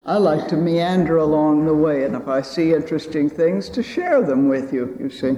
I like to meander along the way, and if I see interesting things, to share them with you, you see.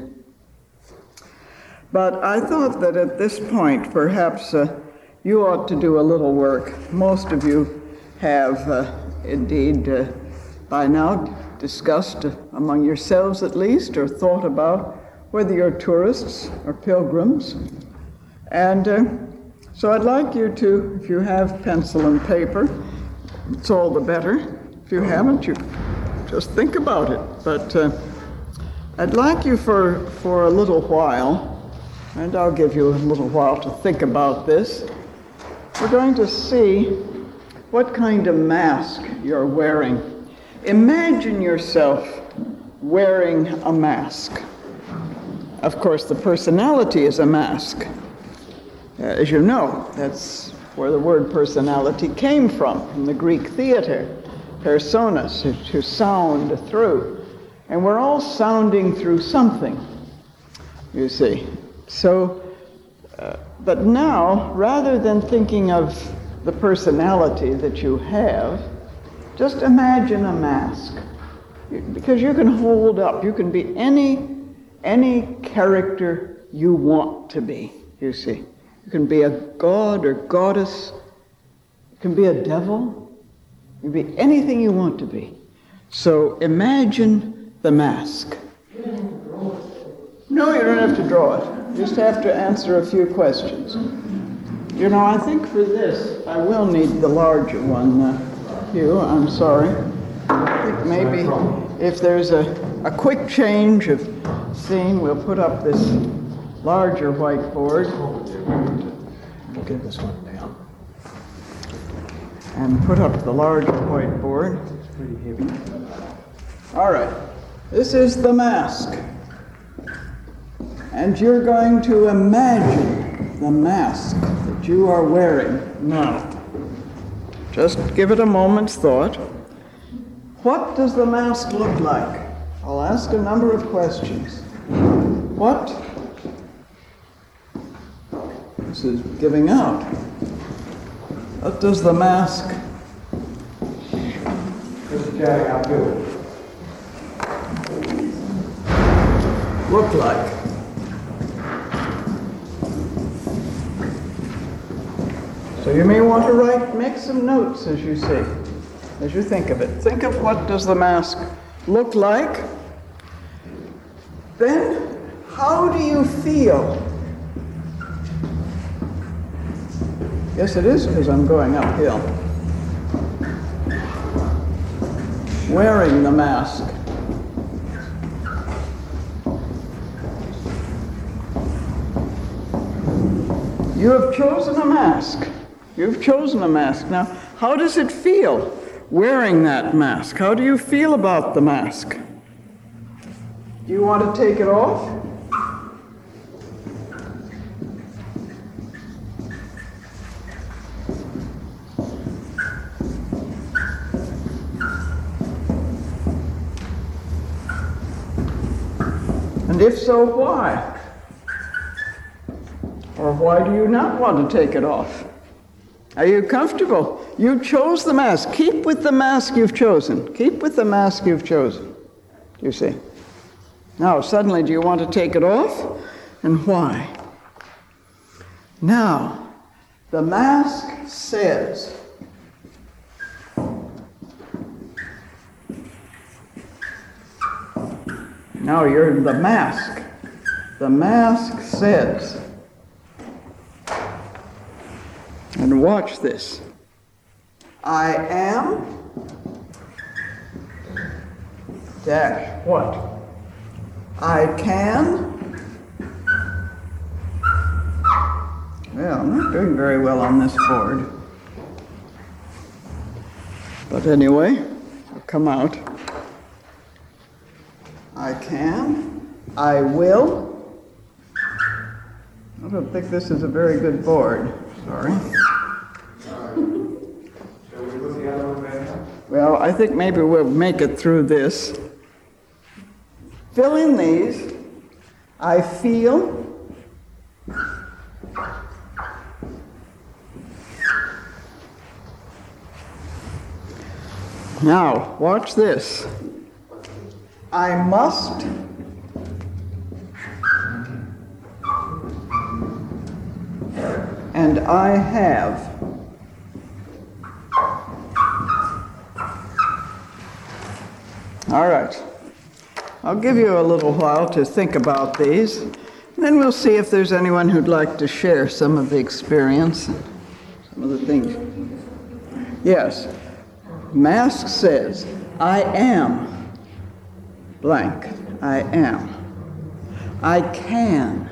But I thought that at this point, perhaps you ought to do a little work. Most of you have indeed by now discussed among yourselves at least, or thought about whether you're tourists or pilgrims. And so I'd like you to, if you have pencil and paper, it's all the better. If you haven't, you just think about it. But I'd like you for a little while, and I'll give you a little while to think about this. We're going to see what kind of mask you're wearing. Imagine yourself wearing a mask. Of course, the personality is a mask. As you know, that's where the word personality came from the Greek theater, personas, to sound through. And we're all sounding through something, you see. So, but now, rather than thinking of the personality that you have, just imagine a mask. Because you can hold up, you can be any character you want to be, you see. You can be a god or goddess. You can be a devil. You can be anything you want to be. So imagine the mask. No, you don't have to draw it. You just have to answer a few questions. You know, I think for this, I will need the larger one, Hugh. I'm sorry. I think maybe if there's a quick change of scene, we'll put up this larger whiteboard. We'll get this one down. And put up the larger whiteboard. It's pretty heavy. All right. This is the mask. And you're going to imagine the mask that you are wearing now. Just give it a moment's thought. What does the mask look like? I'll ask a number of questions. What? This is giving out. What does the mask look like? So you may want to make some notes as you see, as you think of it. Think of what does the mask look like. Then, how do you feel? Yes, it is because I'm going uphill. Wearing the mask. You have chosen a mask. You've chosen a mask. Now, how does it feel wearing that mask? How do you feel about the mask? Do you want to take it off? And if so, why? Or why do you not want to take it off? Are you comfortable? You chose the mask. Keep with the mask you've chosen. Keep with the mask you've chosen, you see. Now, suddenly, do you want to take it off? And why? Now, the mask says, now you're the mask. The mask says, and watch this, I am dash what? I can. Well, I'm not doing very well on this board. But anyway, it'll come out. I can. I will. I don't think this is a very good board. Sorry. Well, I think maybe we'll make it through this. Fill in these. I feel. Now, watch this. I must and I have. All right. I'll give you a little while to think about these, and then we'll see if there's anyone who'd like to share some of the experience, some of the things. Yes. Mask says, I am blank. I am. I can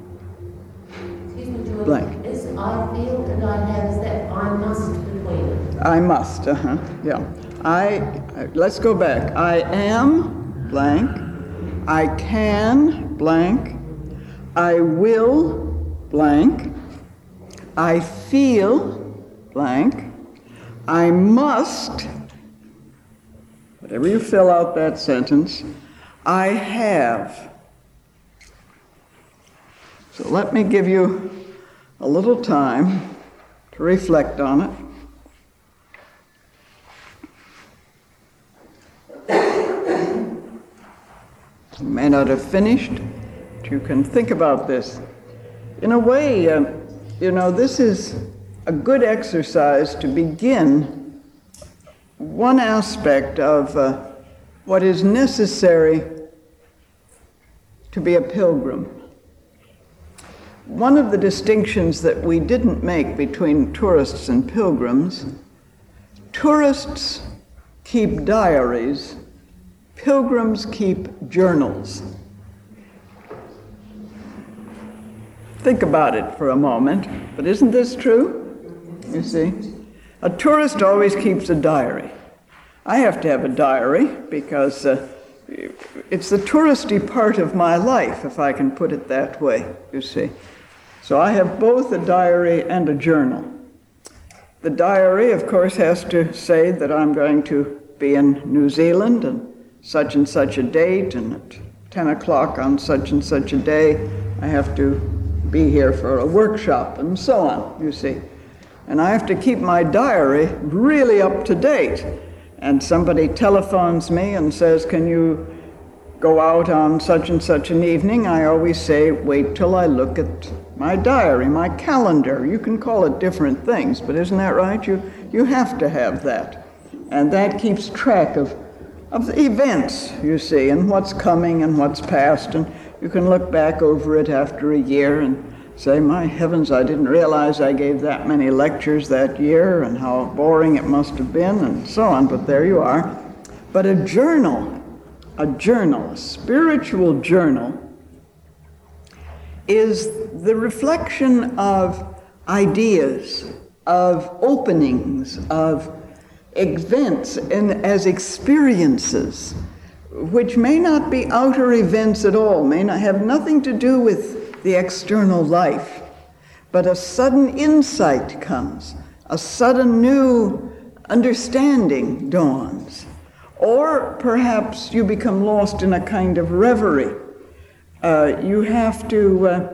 blank. Is I feel and I have, is that I must between it? I must, yeah. Let's go back. I am blank. I can blank. I will blank. I feel blank. I must, whatever you fill out that sentence, I have. So let me give you a little time to reflect on it. You may not have finished, but you can think about this. In a way, this is a good exercise to begin one aspect of what is necessary to be a pilgrim. One of the distinctions that we didn't make between tourists and pilgrims, tourists keep diaries, pilgrims keep journals. Think about it for a moment, but isn't this true? You see, a tourist always keeps a diary. I have to have a diary because it's the touristy part of my life, if I can put it that way, you see. So I have both a diary and a journal. The diary, of course, has to say that I'm going to be in New Zealand and such a date, and at 10 o'clock on such and such a day, I have to be here for a workshop, and so on, you see. And I have to keep my diary really up to date. And somebody telephones me and says, can you go out on such and such an evening? I always say, wait till I look at my diary, my calendar. You can call it different things, but isn't that right? You have to have that. And that keeps track of the events, you see, and what's coming and what's past. And you can look back over it after a year and say, my heavens, I didn't realize I gave that many lectures that year and how boring it must have been and so on, but there you are. But a journal, a spiritual journal, is the reflection of ideas, of openings, of events and as experiences, which may not be outer events at all, may not have nothing to do with the external life, but a sudden insight comes, a sudden new understanding dawns, or perhaps you become lost in a kind of reverie. You have to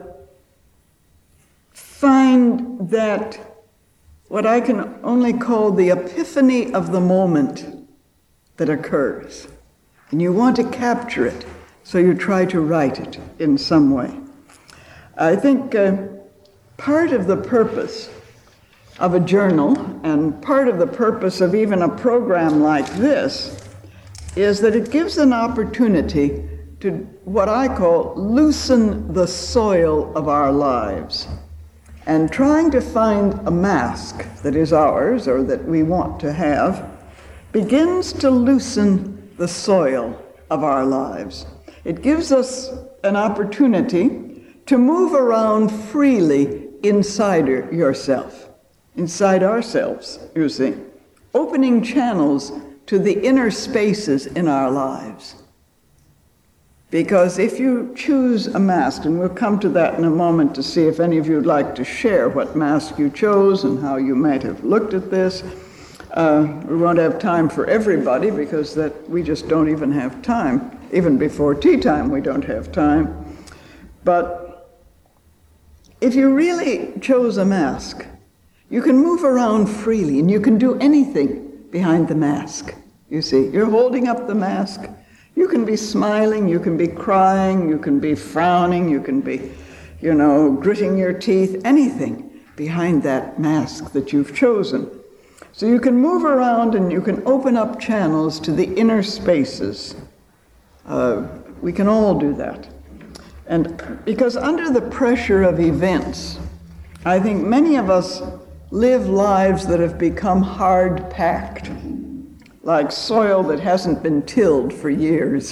find that what I can only call the epiphany of the moment that occurs. And you want to capture it, so you try to write it in some way. I think part of the purpose of a journal, and part of the purpose of even a program like this, is that it gives an opportunity to what I call loosen the soil of our lives. And trying to find a mask that is ours, or that we want to have, begins to loosen the soil of our lives. It gives us an opportunity to move around freely inside yourself, inside ourselves, you see, opening channels to the inner spaces in our lives. Because if you choose a mask, and we'll come to that in a moment to see if any of you would like to share what mask you chose and how you might have looked at this. We won't have time for everybody because that we just don't even have time. Even before tea time, we don't have time. But if you really chose a mask, you can move around freely and you can do anything behind the mask. You see, you're holding up the mask. You can be smiling, you can be crying, you can be frowning, you can be, gritting your teeth, anything behind that mask that you've chosen. So you can move around and you can open up channels to the inner spaces. We can all do that. And because under the pressure of events, I think many of us live lives that have become hard-packed, like soil that hasn't been tilled for years.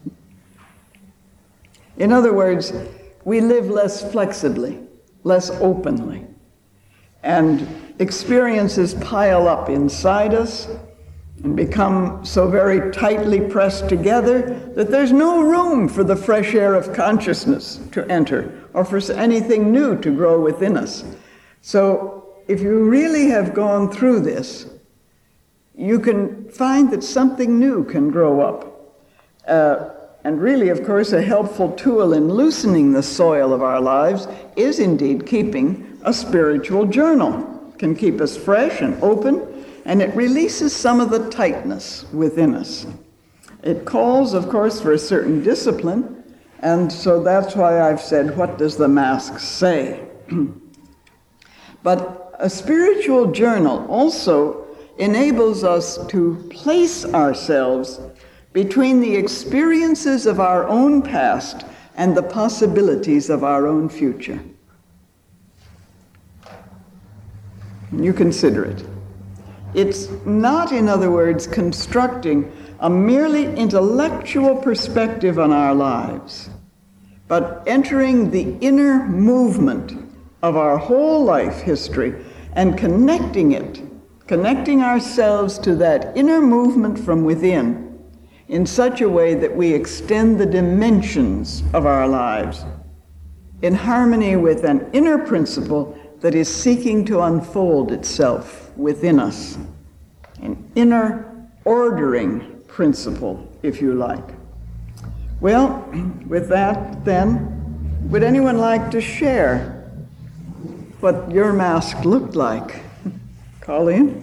In other words, we live less flexibly, less openly, and experiences pile up inside us and become so very tightly pressed together that there's no room for the fresh air of consciousness to enter or for anything new to grow within us. So if you really have gone through this, you can find that something new can grow up. And really, of course, a helpful tool in loosening the soil of our lives is indeed keeping a spiritual journal. It can keep us fresh and open, and it releases some of the tightness within us. It calls, of course, for a certain discipline, and so that's why I've said, what does the mask say? But a spiritual journal also enables us to place ourselves between the experiences of our own past and the possibilities of our own future. You consider it. It's not, in other words, constructing a merely intellectual perspective on our lives, but entering the inner movement of our whole life history and connecting ourselves to that inner movement from within in such a way that we extend the dimensions of our lives in harmony with an inner principle that is seeking to unfold itself within us. An inner ordering principle, if you like. Well, with that then, would anyone like to share what your mask looked like? Colleen?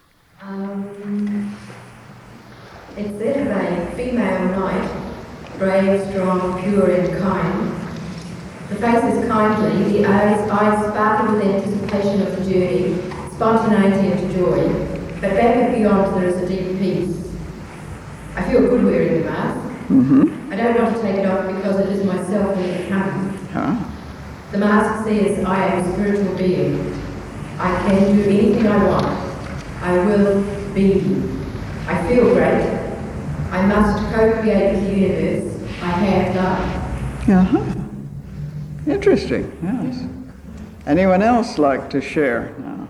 It's that of a female knight, brave, strong, pure and kind. The face is kindly, the eyes sparkle with anticipation of the journey, spontaneity and joy, but back and beyond there is a deep peace. I feel good wearing the mask. I don't want to take it off because it is myself when it comes. The mask says I am a spiritual being. I can do anything I want. I will be. I feel great. I must co-create with the universe. I have done. Interesting, yes. Anyone else like to share? No.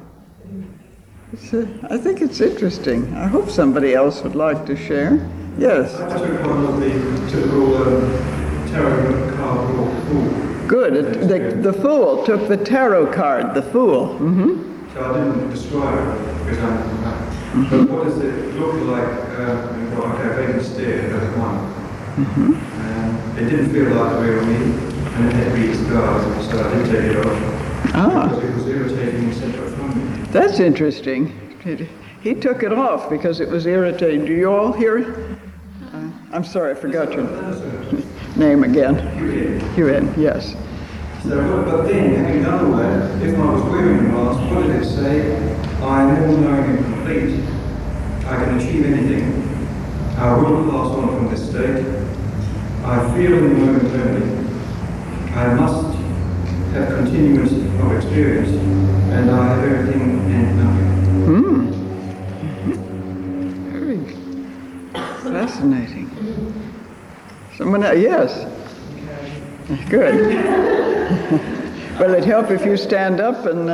I think it's interesting. I hope somebody else would like to share. Yes. I took one of the typical tarot card called Fool. Good. The Fool took the tarot card, the Fool. So I didn't describe it because but what does it look like? I gave a stare at one. It didn't feel like the real me, and it had to be disguised, so I did take it off. Because it was irritating and separate from me. That's interesting. He took it off because it was irritating. Do you all hear it? I'm sorry, I forgot your name again. Huyen, yes. So, but then, having done all that, if I was wearing the mask, what did it say? I am all knowing and complete. I can achieve anything. I will pass on from this state. I feel in the moment only. I must have continuance of experience, and I have everything and nothing. Very fascinating. Someone else? Yes. Good. Will it help if you stand up and...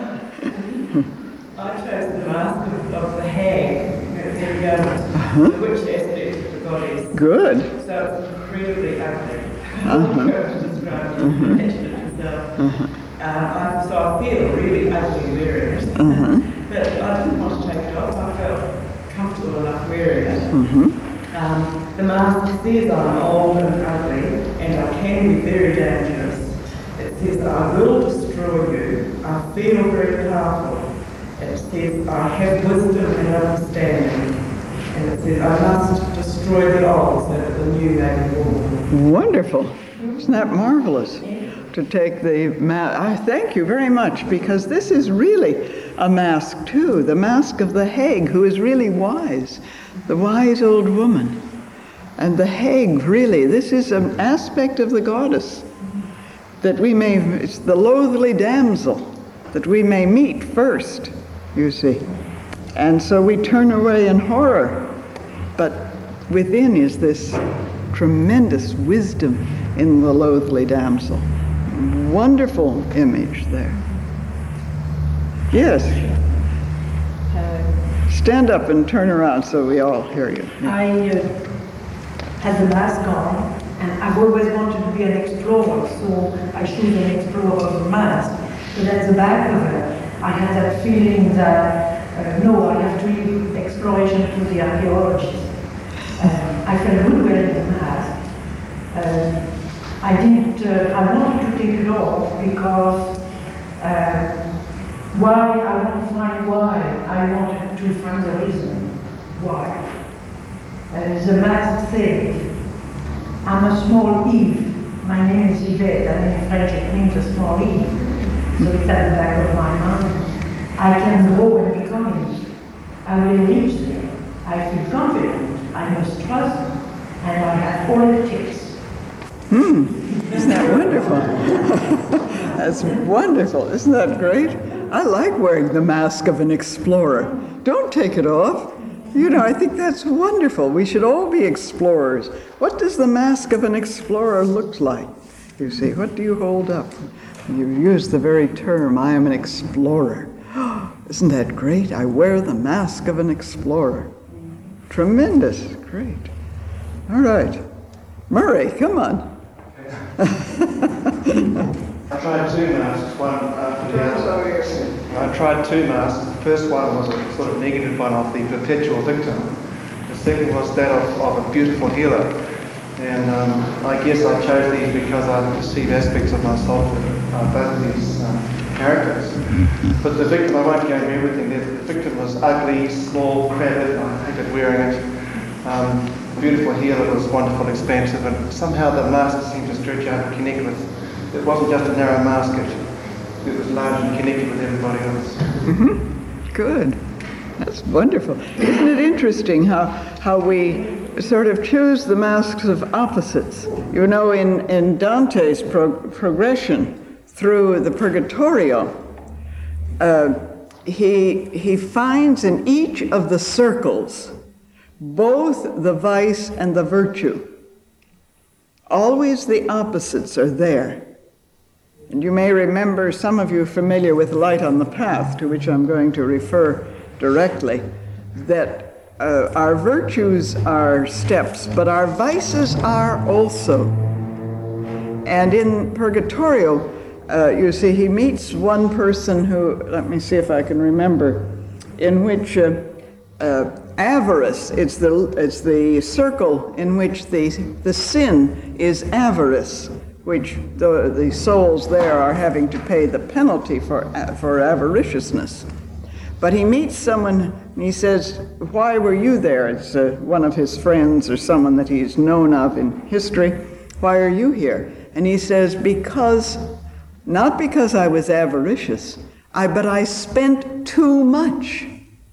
I chose the mask of the hag. There we go. The witch aspect of the goddess. Good. So it's incredibly ugly. To describe it, imagine it yourself. So I feel really ugly wearing it. But I didn't want to take it off. I felt comfortable enough wearing it. The mask says I'm old and ugly and I can be very dangerous. It says I will destroy you. I feel very powerful. It says I have wisdom and understanding. And it says, I must destroy the old so that the new may be born. Wonderful. Isn't that marvelous? To take the mask. I thank you very much, because this is really a mask too. The mask of the hag, who is really wise, the wise old woman. And the hag, really, this is an aspect of the goddess that we may, it's the loathly damsel that we may meet first, you see. And so we turn away in horror, but within is this tremendous wisdom in the loathly damsel. Wonderful image there. Yes. Stand up and turn around so we all hear you. I had the mask on, and I've always wanted to be an explorer, so I chose an explorer's mask. But at the back of it, I had that feeling that, no, I have to leave exploration to the archaeologists. I felt good wearing the mask. I wanted to take it off because why, I want to find why. I wanted to find the reason why. The mask says, I'm a small Eve. My name is Yvette, and in French it means a small Eve. So it's at the back of my mind. I can grow and become Eve. I will reach there. I feel confident. I must trust, and I have all it takes. Isn't that wonderful? That's wonderful. Isn't that great? I like wearing the mask of an explorer. Don't take it off. You know, I think that's wonderful. We should all be explorers. What does the mask of an explorer look like? You see, what do you hold up? You use the very term, I am an explorer. Isn't that great? I wear the mask of an explorer. Tremendous. Great. All right. Murray, come on. I tried two masks, one after the other. I tried two masks. The first one was a sort of negative one of the perpetual victim. The second was that of a beautiful healer. And I guess I chose these because I perceive aspects of myself in both of these characters. But the victim, I won't go into everything. The victim was ugly, small, crabbed, I hated wearing it. The beautiful healer was wonderful, expansive, and somehow the mask seemed to stretch out and connect with. It wasn't just a narrow mask, it was large and connected with everybody else. Mm-hmm. Good. That's wonderful. Isn't it interesting how we sort of choose the masks of opposites? You know, in Dante's progression through the Purgatorio, he finds in each of the circles both the vice and the virtue. Always the opposites are there. And you may remember, some of you familiar with Light on the Path, to which I'm going to refer directly, that our virtues are steps, but our vices are also. And in Purgatorio, you see, he meets one person who, let me see if I can remember, in which avarice, it's the circle in which the sin is avarice, which the souls there are having to pay the penalty for avariciousness. But he meets someone and he says, why were you there? It's one of his friends or someone that he's known of in history. Why are you here? And he says, not because I was avaricious, but I spent too much.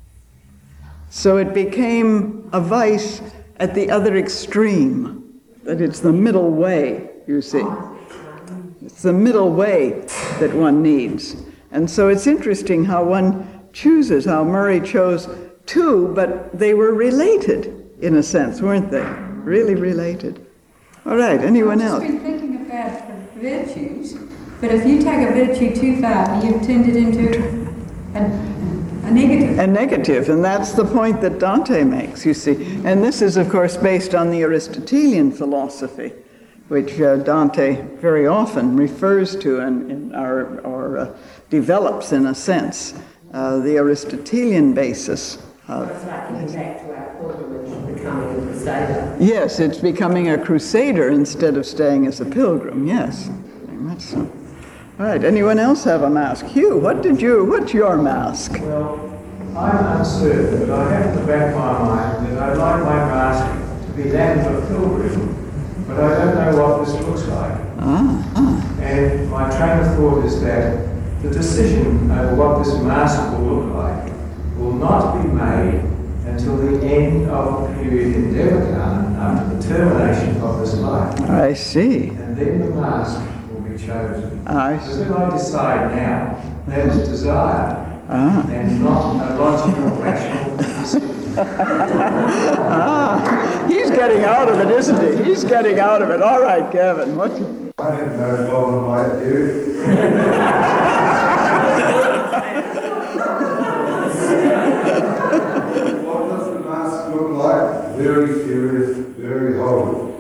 So it became a vice at the other extreme, that it's the middle way, you see. It's the middle way that one needs. And so it's interesting how one chooses, how Murray chose two, but they were related in a sense, weren't they? Really related. All right, anyone else? I've just been thinking about the virtues, but if you take a virtue too far, you've turned it into a negative. A negative, and that's the point that Dante makes, you see. And this is, of course, based on the Aristotelian philosophy, which Dante very often refers to or develops, in a sense, the Aristotelian basis. It's like getting back to our pilgrimage, becoming a crusader. Yes, it's becoming a crusader instead of staying as a pilgrim, yes. Very much so. All right, anyone else have a mask? Hugh, what's your mask? Well, I'm uncertain, but I have in the back of my mind that I'd like my mask to be that of a pilgrim, but I don't know what this looks like. And my train of thought is that the decision over what this mask will look like will not be made until the end of the period in Devachan, after the termination of this life. I see. And then the mask will be chosen. I So see. if I decide now, that is desire, and not a logical, rational decision. He's getting out of it, isn't he? He's getting out of it. All right, Gavin. What? I have no problem like you. What does the mask look like? Very serious, very holy.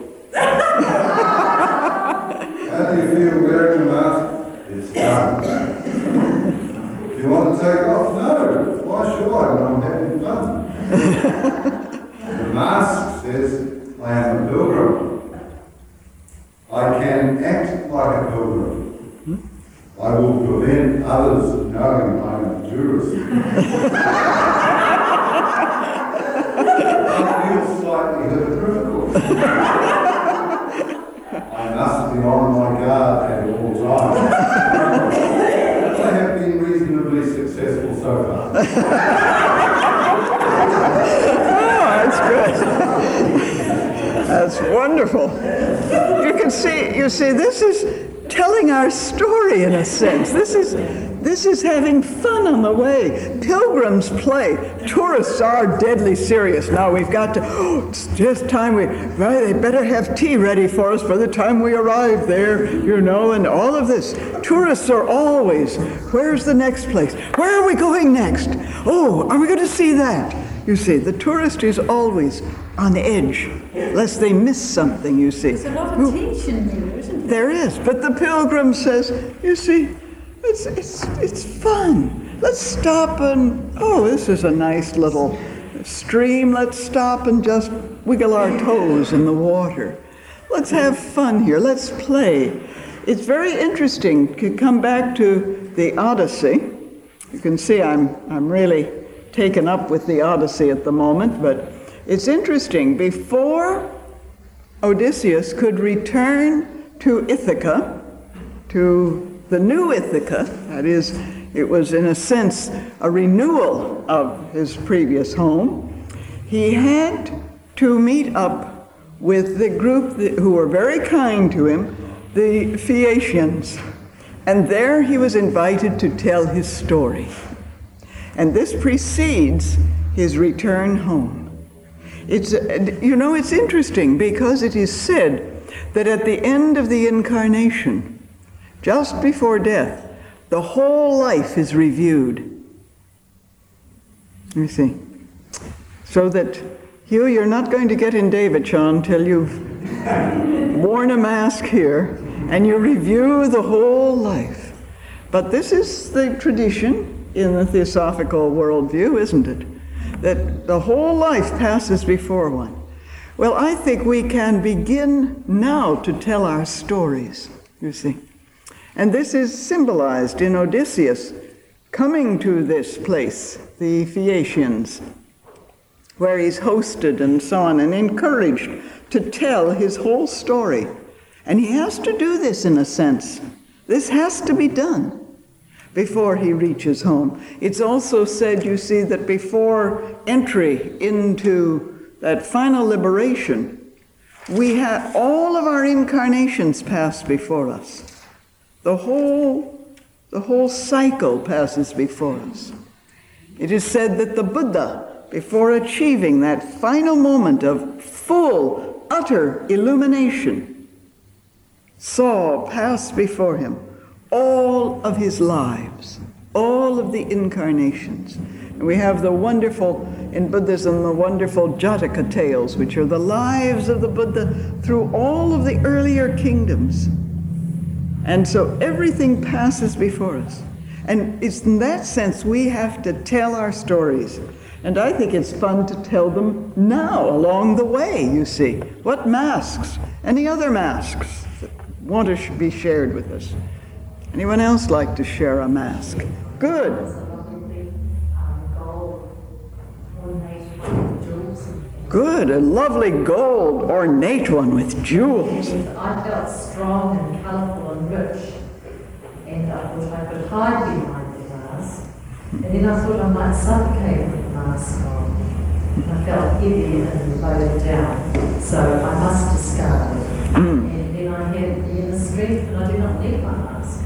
How do you feel wearing a mask? It's done. Do you want to take off? No. Why should I when I'm having fun? The mask says, I am a pilgrim. I can act like a pilgrim. I will prevent others knowing I am a tourist. I feel slightly hypocritical. I must be on my guard at all times. I have been reasonably successful so far. That's good. That's wonderful. You see, this is telling our story in a sense. This is having fun on the way. Pilgrims play. Tourists are deadly serious. Now we've got to, it's just time they better have tea ready for us by the time we arrive there, and all of this. Tourists are always, where's the next place? Where are we going next? Oh, are we going to see that? You see, the tourist is always on edge, lest they miss something, you see. There's a lot of tension here, isn't there? There is, but the pilgrim says, you see, it's fun. Let's stop and, this is a nice little stream. Let's stop and just wiggle our toes in the water. Let's have fun here. Let's play. It's very interesting to come back to the Odyssey. You can see I'm really taken up with the Odyssey at the moment, but it's interesting. Before Odysseus could return to Ithaca, to the new Ithaca, that is, it was in a sense a renewal of his previous home, he had to meet up with the group who were very kind to him, the Phaeacians. And there he was invited to tell his story. And this precedes his return home. It's interesting because it is said that at the end of the incarnation, just before death, the whole life is reviewed. You see. So that, Hugh, you're not going to get in Devachan till you've worn a mask here and you review the whole life. But this is the tradition in the Theosophical worldview, isn't it? That the whole life passes before one. Well, I think we can begin now to tell our stories, you see. And this is symbolized in Odysseus coming to this place, the Phaeacians, where he's hosted and so on and encouraged to tell his whole story. And he has to do this in a sense. This has to be done before he reaches home. It's also said, you see, that before entry into that final liberation, we have all of our incarnations pass before us. The whole cycle passes before us. It is said that the Buddha, before achieving that final moment of full, utter illumination, saw pass before him all of his lives, all of the incarnations. And we have the wonderful, in Buddhism, the wonderful Jataka tales, which are the lives of the Buddha through all of the earlier kingdoms. And so everything passes before us. And it's in that sense we have to tell our stories. And I think it's fun to tell them now, along the way, you see. What masks? Any other masks that want to be shared with us? Anyone else like to share a mask? Good. Goal Good, a lovely gold, ornate one with jewels. I felt strong and colourful and rich, and I thought I could hide behind the mask. And then I thought I might suffocate with the mask on. I felt heavy and loaded down, so I must discard it. And then I had the inner strength, and I do not need my mask.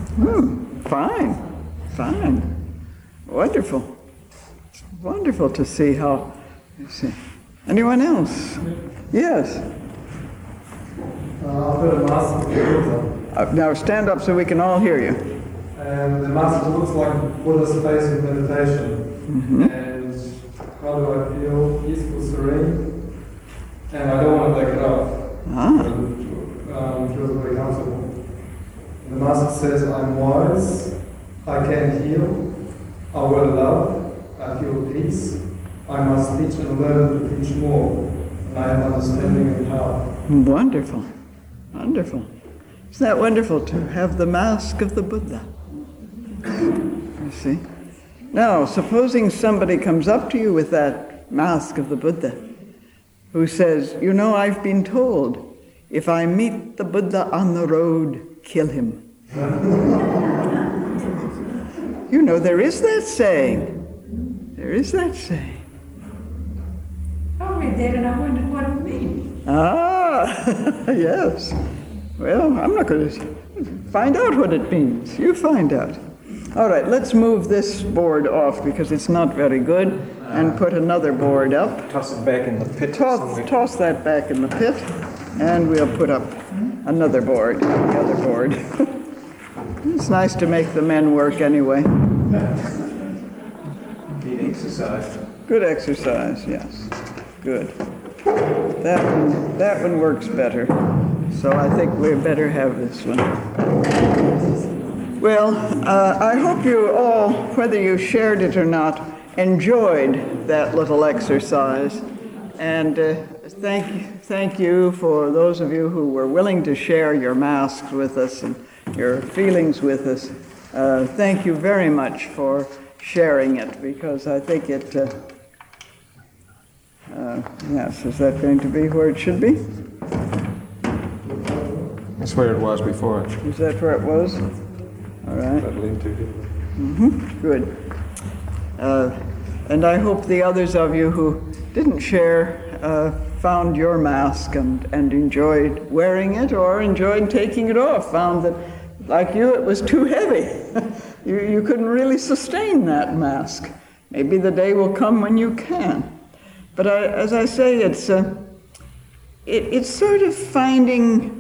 Fine. Wonderful. It's wonderful to see how. You see. Anyone else? Yes. I've got a mask of Buddha. Now stand up so we can all hear you. And the mask looks like Buddha's face in meditation. And how do I feel? Peaceful, serene. And I don't want to take it off. It feels very comfortable. The mask says, I'm wise, I can heal, I will love, I feel peace, I must teach and learn to teach more, and I have understanding and power. Wonderful. Isn't that wonderful to have the mask of the Buddha? You see? Now, supposing somebody comes up to you with that mask of the Buddha, who says, you know, I've been told, if I meet the Buddha on the road, kill him. You know, there is that saying. I read that and I wondered what it means. Yes. Well, I'm not going to find out what it means. You find out. All right, let's move this board off because it's not very good and put another board up. Toss it back in the pit. Toss that back in the pit and we'll put up another board, the other board. It's nice to make the men work anyway. Need exercise. Good exercise, yes. Good. That one works better. So I think we better have this one. Well, I hope you all, whether you shared it or not, enjoyed that little exercise. And thank you for those of you who were willing to share your masks with us and your feelings with us. Thank you very much for sharing it, because I think it, yes, is that going to be where it should be? That's where it was before. Is that where it was? All right. Good. And I hope the others of you who didn't share found your mask and enjoyed wearing it or enjoyed taking it off, found that, like you, it was too heavy. You couldn't really sustain that mask. Maybe the day will come when you can. But as I say, it's sort of finding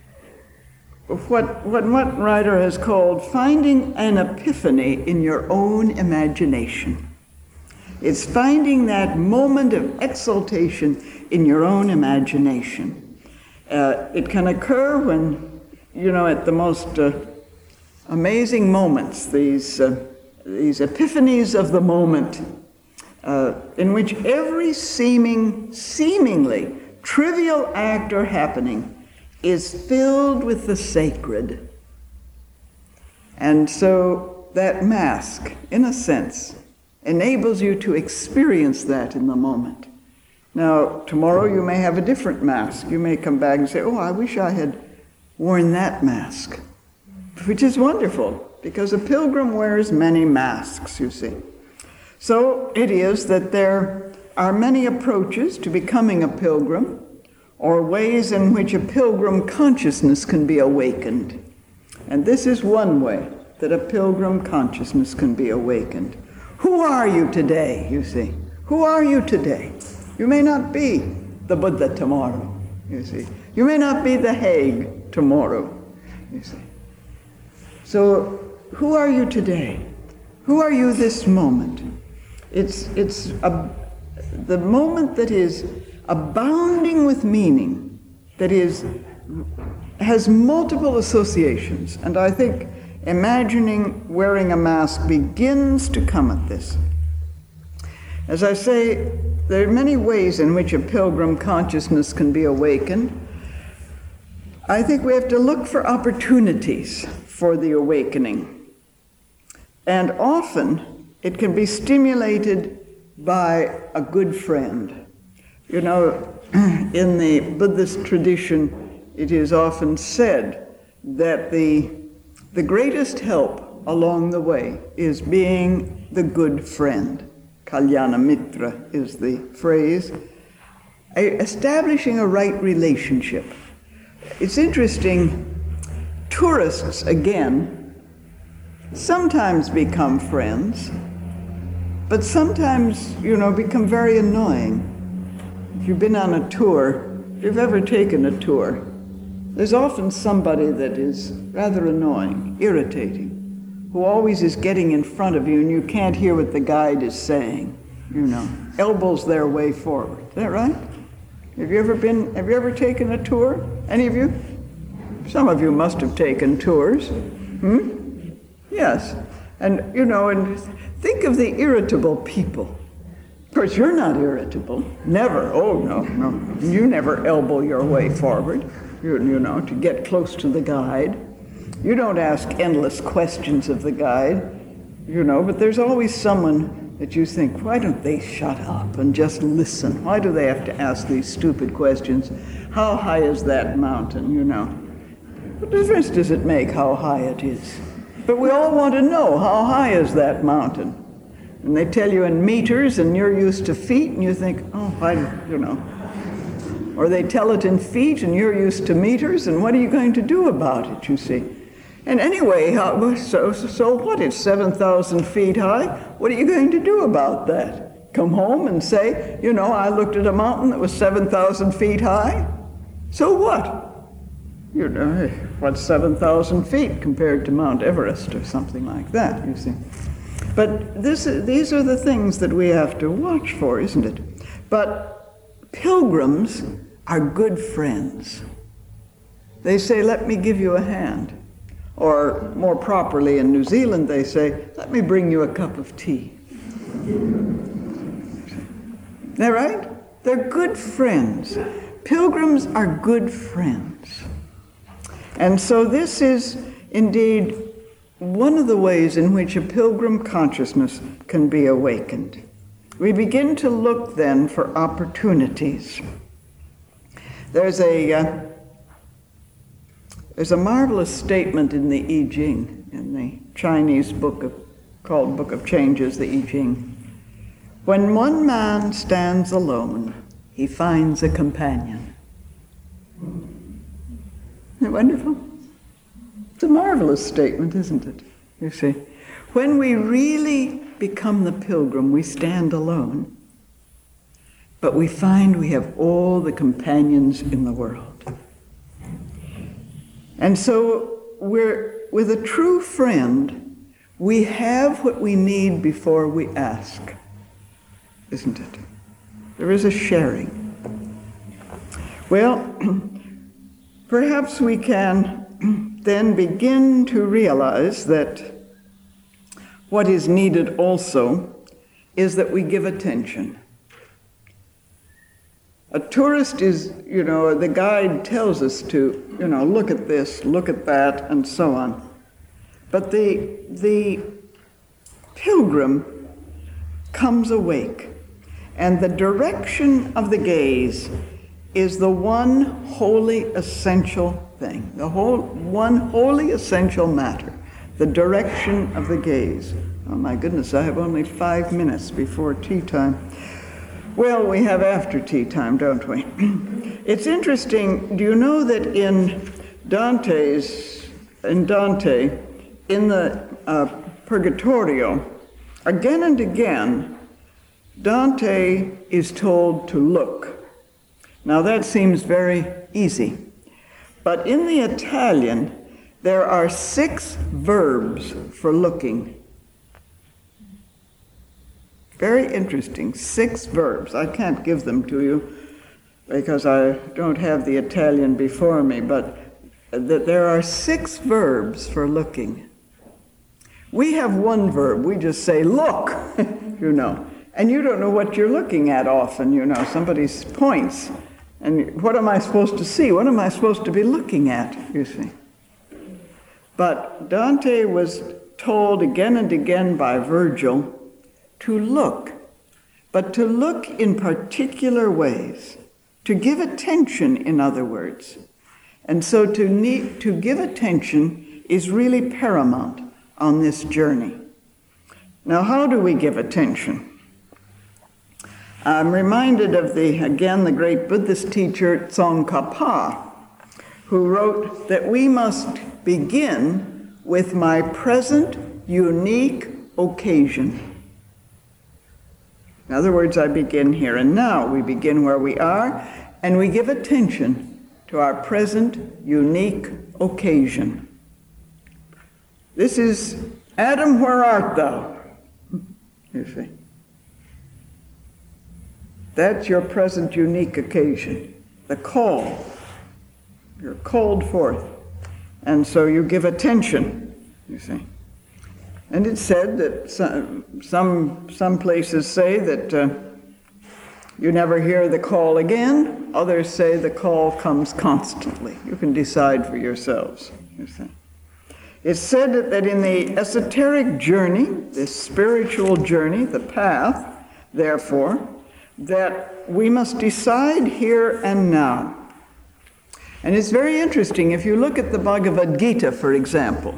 what one writer has called finding an epiphany in your own imagination. It's finding that moment of exaltation in your own imagination. It can occur when, you know, at the most amazing moments, these epiphanies of the moment, in which every seemingly trivial act or happening is filled with the sacred. And so that mask, in a sense, enables you to experience that in the moment. Now, tomorrow you may have a different mask. You may come back and say, oh, I wish I had worn that mask, which is wonderful, because a pilgrim wears many masks, you see. So it is that there are many approaches to becoming a pilgrim, or ways in which a pilgrim consciousness can be awakened. And this is one way that a pilgrim consciousness can be awakened. Who are you today, you see? Who are you today? You may not be the Buddha tomorrow, you see. You may not be the Hague tomorrow, you see. So who are you today? Who are you this moment? It's the moment that is abounding with meaning, that has multiple associations. And I think imagining wearing a mask begins to come at this. As I say, there are many ways in which a pilgrim consciousness can be awakened. I think we have to look for opportunities for the awakening. And often it can be stimulated by a good friend. You know, in the Buddhist tradition, it is often said that the greatest help along the way is being the good friend. Kalyana Mitra is the phrase. Establishing a right relationship. It's interesting, tourists, again, sometimes become friends, but sometimes, you know, become very annoying. If you've been on a tour, if you've ever taken a tour, there's often somebody that is rather annoying, irritating, who always is getting in front of you and you can't hear what the guide is saying, you know, elbows their way forward. Is that right? Have you ever taken a tour? Any of you? Some of you must have taken tours. Yes. And, you know, and think of the irritable people. Of course, you're not irritable. Never. Oh, no. You never elbow your way forward, you know, to get close to the guide. You don't ask endless questions of the guide, you know, but there's always someone that you think, why don't they shut up and just listen? Why do they have to ask these stupid questions? How high is that mountain, you know? What difference does it make how high it is? But we all want to know, how high is that mountain? And they tell you in meters, and you're used to feet, and you think, oh, you know. Or they tell it in feet, and you're used to meters, and what are you going to do about it, you see? And anyway, so what? It's 7,000 feet high. What are you going to do about that? Come home and say, you know, I looked at a mountain that was 7,000 feet high? So what? You know, what's 7,000 feet compared to Mount Everest or something like that, you see. But these are the things that we have to watch for, isn't it? But pilgrims are good friends. They say, let me give you a hand. Or more properly in New Zealand, they say, let me bring you a cup of tea. Isn't that right? They're good friends. Pilgrims are good friends. And so this is indeed one of the ways in which a pilgrim consciousness can be awakened. We begin to look then for opportunities. There's a marvelous statement in the I Ching, in the Chinese book called Book of Changes, the I Ching. When one man stands alone, he finds a companion. Isn't it wonderful? It's a marvelous statement, isn't it? You see, when we really become the pilgrim, we stand alone, but we find we have all the companions in the world. And so with a true friend, we have what we need before we ask, isn't it? There is a sharing. Well, perhaps we can then begin to realize that what is needed also is that we give attention. A tourist is, you know, the guide tells us to, you know, look at this, look at that, and so on. But the pilgrim comes awake, and the direction of the gaze is the one wholly essential thing, one wholly essential matter, the direction of the gaze. Oh my goodness, I have only 5 minutes before tea time. Well, we have after tea time, don't we? It's interesting, do you know that in Dante, in the Purgatorio, again and again, Dante is told to look. Now that seems very easy, but in the Italian, there are 6 verbs for looking. Very interesting, 6 verbs. I can't give them to you because I don't have the Italian before me, but there are 6 verbs for looking. We have 1 verb. We just say, look, you know. And you don't know what you're looking at often, you know. Somebody points. And what am I supposed to see? What am I supposed to be looking at, you see? But Dante was told again and again by Virgil to look, but to look in particular ways, to give attention, in other words. And so to give attention is really paramount on this journey. Now, how do we give attention? I'm reminded of the great Buddhist teacher Tsongkhapa, who wrote that we must begin with my present unique occasion. In other words, I begin here and now. We begin where we are, and we give attention to our present unique occasion. This is, Adam, where art thou? You see. That's your present unique occasion, the call. You're called forth. And so you give attention, you see. And it's said that some places say that you never hear the call again. Others say the call comes constantly. You can decide for yourselves, you see. It's said that in the esoteric journey, this spiritual journey, the path, therefore, that we must decide here and now. And it's very interesting, if you look at the Bhagavad Gita, for example.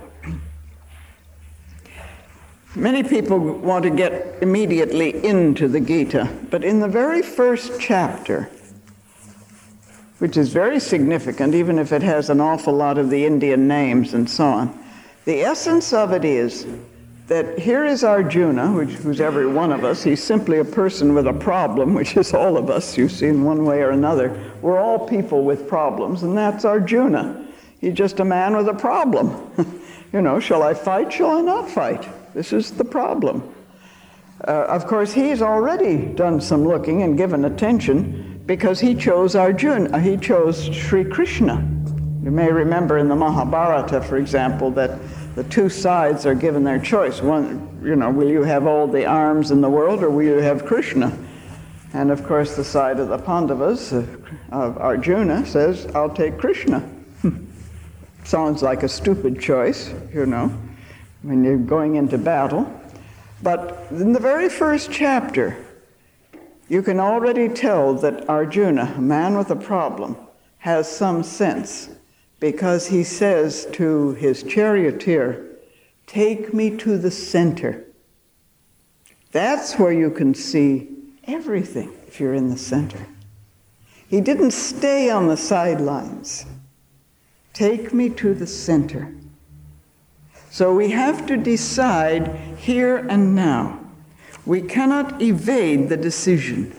Many people want to get immediately into the Gita, but in the very first chapter, which is very significant, even if it has an awful lot of the Indian names and so on, the essence of it is that here is Arjuna, who's every one of us. He's simply a person with a problem, which is all of us, you see, in one way or another. We're all people with problems, and that's Arjuna. He's just a man with a problem. Shall I fight? Shall I not fight? This is the problem. Of course, he's already done some looking and given attention because he chose Arjuna. He chose Sri Krishna. You may remember in the Mahabharata, for example, that the two sides are given their choice. One, will you have all the arms in the world or will you have Krishna? And of course, the side of the Pandavas, of Arjuna, says, I'll take Krishna. Sounds like a stupid choice, when you're going into battle. But in the very first chapter, you can already tell that Arjuna, a man with a problem, has some sense, because he says to his charioteer, take me to the center. That's where you can see everything if you're in the center. He didn't stay on the sidelines. Take me to the center. So we have to decide here and now. We cannot evade the decision.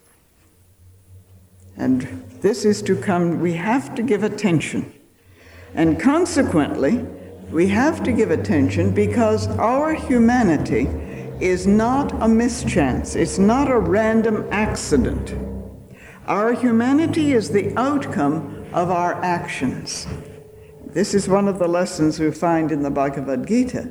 And this is to come, we have to give attention. And consequently, we have to give attention because our humanity is not a mischance. It's not a random accident. Our humanity is the outcome of our actions. This is one of the lessons we find in the Bhagavad Gita.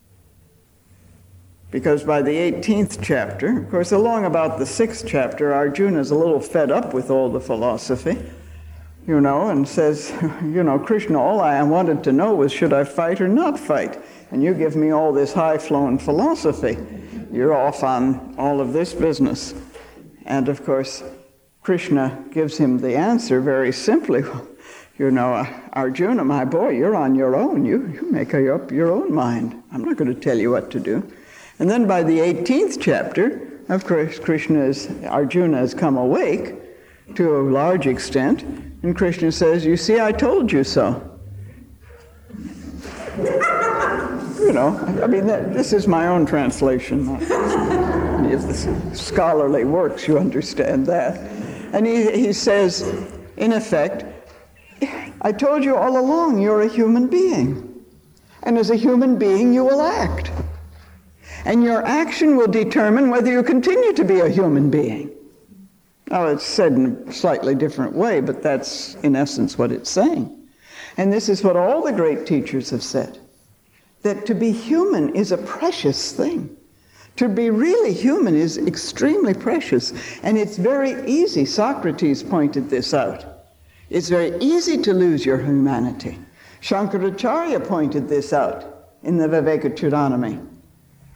Because by the 18th chapter, of course, along about the 6th chapter, Arjuna's a little fed up with all the philosophy, and says, Krishna, all I wanted to know was, should I fight or not fight? And you give me all this high-flown philosophy. You're off on all of this business. And of course, Krishna gives him the answer very simply. Arjuna, my boy, you're on your own. You make up your own mind. I'm not going to tell you what to do. And then by the 18th chapter, of course, Arjuna has come awake to a large extent, and Krishna says, you see, I told you so. This is my own translation. If the scholarly works, you understand that. And he says, in effect, I told you all along you're a human being. And as a human being, you will act. And your action will determine whether you continue to be a human being. Now, it's said in a slightly different way, but that's in essence what it's saying. And this is what all the great teachers have said, that to be human is a precious thing. To be really human is extremely precious, and it's very easy. Socrates pointed this out. It's very easy to lose your humanity. Shankaracharya pointed this out in the Vivekachudamani.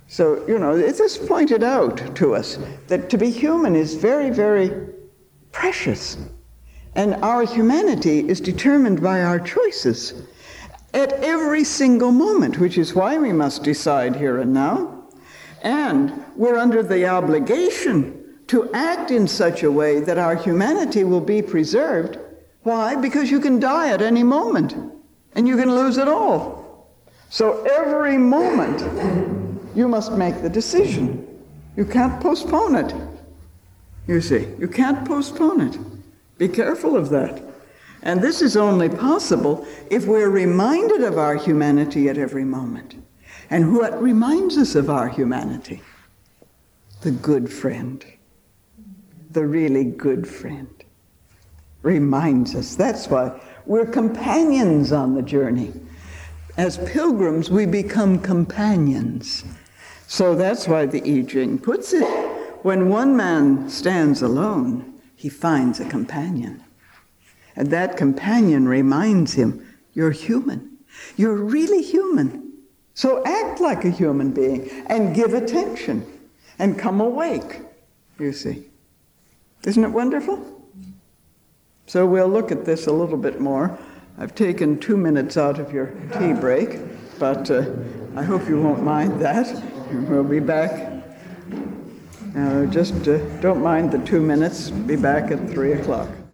So, it is pointed out to us that to be human is very, very precious. And our humanity is determined by our choices at every single moment, which is why we must decide here and now. And we're under the obligation to act in such a way that our humanity will be preserved. Why? Because you can die at any moment, and you can lose it all. So every moment, you must make the decision. You can't postpone it. You see, you can't postpone it. Be careful of that. And this is only possible if we're reminded of our humanity at every moment. And what reminds us of our humanity? The good friend. The really good friend reminds us. That's why we're companions on the journey. As pilgrims, we become companions. So that's why the I Ching puts it, when one man stands alone, he finds a companion. And that companion reminds him, you're human. You're really human. So act like a human being and give attention and come awake, you see. Isn't it wonderful? So we'll look at this a little bit more. I've taken 2 minutes out of your tea break, but I hope you won't mind that. We'll be back. Just don't mind the 2 minutes. Be back at 3 o'clock.